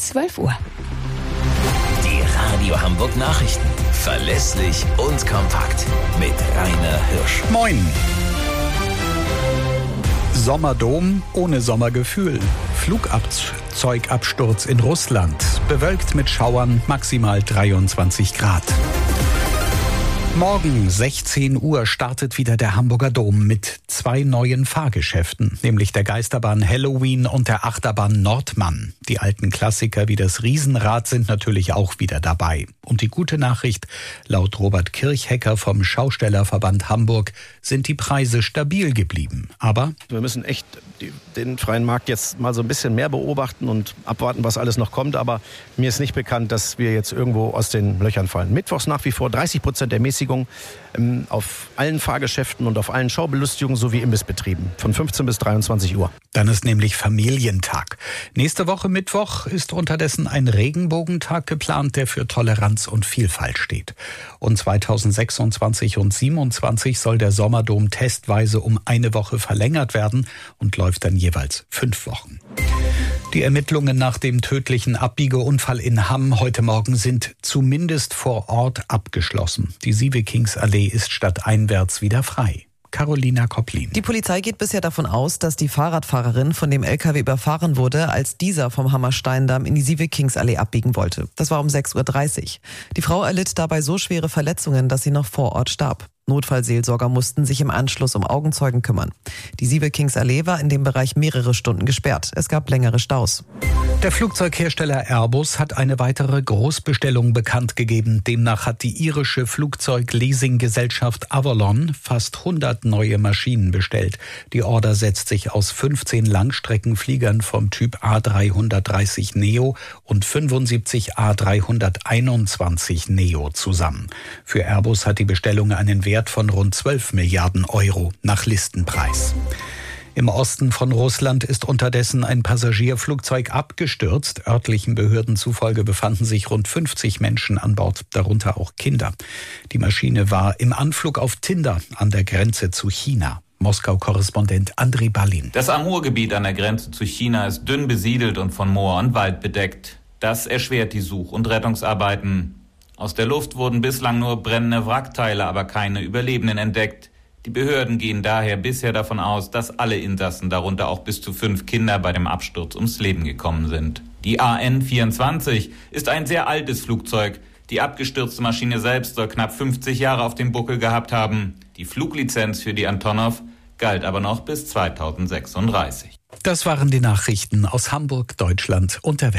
12 Uhr. Die Radio Hamburg Nachrichten. Verlässlich und kompakt. Mit Rainer Hirsch. Moin. Sommerdom ohne Sommergefühl. Flugzeugabsturz in Russland. Bewölkt mit Schauern, maximal 23 Grad. Morgen 16 Uhr startet wieder der Hamburger Dom mit 2 neuen Fahrgeschäften, nämlich der Geisterbahn Halloween und der Achterbahn Nordmann. Die alten Klassiker wie das Riesenrad sind natürlich auch wieder dabei. Und die gute Nachricht, laut Robert Kirchhecker vom Schaustellerverband Hamburg sind die Preise stabil geblieben. Aber wir müssen echt den freien Markt jetzt mal so ein bisschen mehr beobachten und abwarten, was alles noch kommt. Aber mir ist nicht bekannt, dass wir jetzt irgendwo aus den Löchern fallen. Mittwochs nach wie vor 30% Ermäßigung auf allen Fahrgeschäften und auf allen Schaubelustigungen sowie Imbissbetrieben von 15 bis 23 Uhr. Dann ist nämlich Familientag. Nächste Woche Mittwoch ist unterdessen ein Regenbogentag geplant, der für Toleranz und Vielfalt steht. Und 2026 und 2027 soll der Sommerdom testweise um eine Woche verlängert werden und läuft dann jeweils 5 Wochen. Die Ermittlungen nach dem tödlichen Abbiegeunfall in Hamm heute Morgen sind zumindest vor Ort abgeschlossen. Die Sievekingsallee ist stadteinwärts wieder frei. Carolina Kopplin. Die Polizei geht bisher davon aus, dass die Fahrradfahrerin von dem LKW überfahren wurde, als dieser vom Hammersteindamm in die Sievekingsallee abbiegen wollte. Das war um 6.30 Uhr. Die Frau erlitt dabei so schwere Verletzungen, dass sie noch vor Ort starb. Notfallseelsorger mussten sich im Anschluss um Augenzeugen kümmern. Die Sievekingsallee war in dem Bereich mehrere Stunden gesperrt. Es gab längere Staus. Der Flugzeughersteller Airbus hat eine weitere Großbestellung bekannt gegeben. Demnach hat die irische Flugzeugleasinggesellschaft Avolon fast 100 neue Maschinen bestellt. Die Order setzt sich aus 15 Langstreckenfliegern vom Typ A330 Neo und 75 A321 Neo zusammen. Für Airbus hat die Bestellung einen Wert von rund 12 Milliarden Euro nach Listenpreis. Im Osten von Russland ist unterdessen ein Passagierflugzeug abgestürzt. Örtlichen Behörden zufolge befanden sich rund 50 Menschen an Bord, darunter auch Kinder. Die Maschine war im Anflug auf Tinder an der Grenze zu China. Moskau-Korrespondent Andrei Balin. Das Amurgebiet an der Grenze zu China ist dünn besiedelt und von Moor und Wald bedeckt. Das erschwert die Such- und Rettungsarbeiten. Aus der Luft wurden bislang nur brennende Wrackteile, aber keine Überlebenden entdeckt. Die Behörden gehen daher bisher davon aus, dass alle Insassen, darunter auch bis zu 5 Kinder, bei dem Absturz ums Leben gekommen sind. Die AN-24 ist ein sehr altes Flugzeug. Die abgestürzte Maschine selbst soll knapp 50 Jahre auf dem Buckel gehabt haben. Die Fluglizenz für die Antonov galt aber noch bis 2036. Das waren die Nachrichten aus Hamburg, Deutschland und der Welt.